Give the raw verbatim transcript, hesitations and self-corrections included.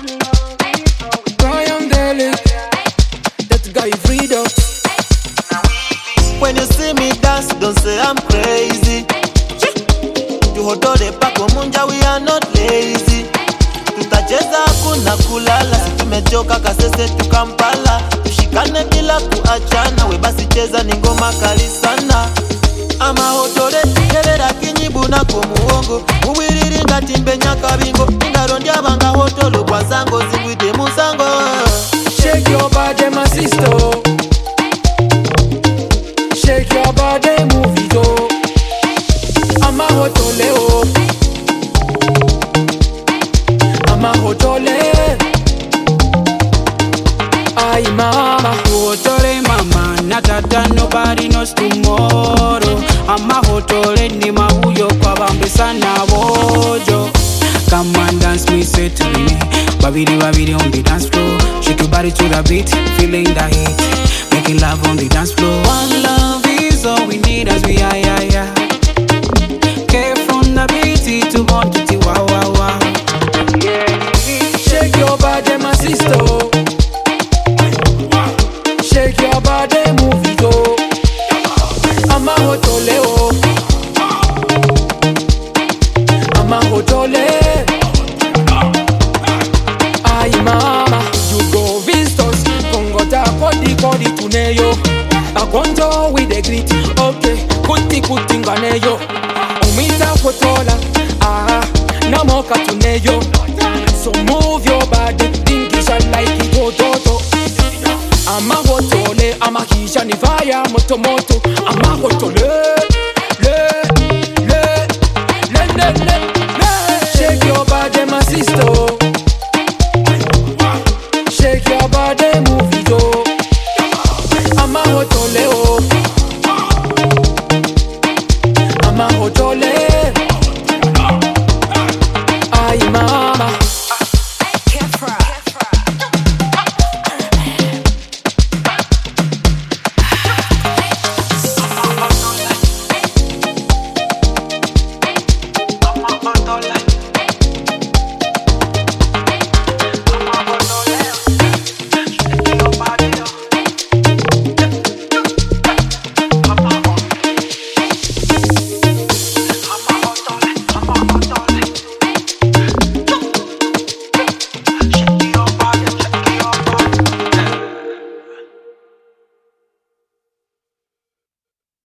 Brian Daly, that guy freedom. When you see me dance, don't say I'm crazy. Tuhodore pako munja, we are not lazy. Tutacheza hakuna kulala, si tumechoka kasese tukampala. Tushikane bila kuachana, we basi cheza ni ngoma kali sana. Ama hotore, kelera kinyibu na komuongo. Uwiriri ngati mbenya kabingo. Ingarondia banga hotolo kwa zango, zingwide musango. Shake your body, my sister. Shake your body, move it oh. Ama hotole oh. Ama hotole. Ay mama, hotole mama, natata nobody knows tomorrow. Ama hotole ni mahuyo kwa bambesa na bojo. Come and dance me, say to me. Babidi babidi on the dance floor. Shake your body to the beat, feeling the heat. Making love on the dance floor. One love is all we need as we are, yeah, yeah. Care from the beat to want to wow, wow, wow. shake your body, my sister. Shake your body, move it oh. Ama hotole oh. Ama hotole. Ay mama, you go vistos. Kongota kodi kodi tuneyo. Akonjo with the grit. Okay, kuti kuti nganeyo. Umita hotola. Ah, namoka tuneyo. So move your body, think you shall like it ototo. Ama hotole, ama kisha ni fire moto moto. Ama hotole.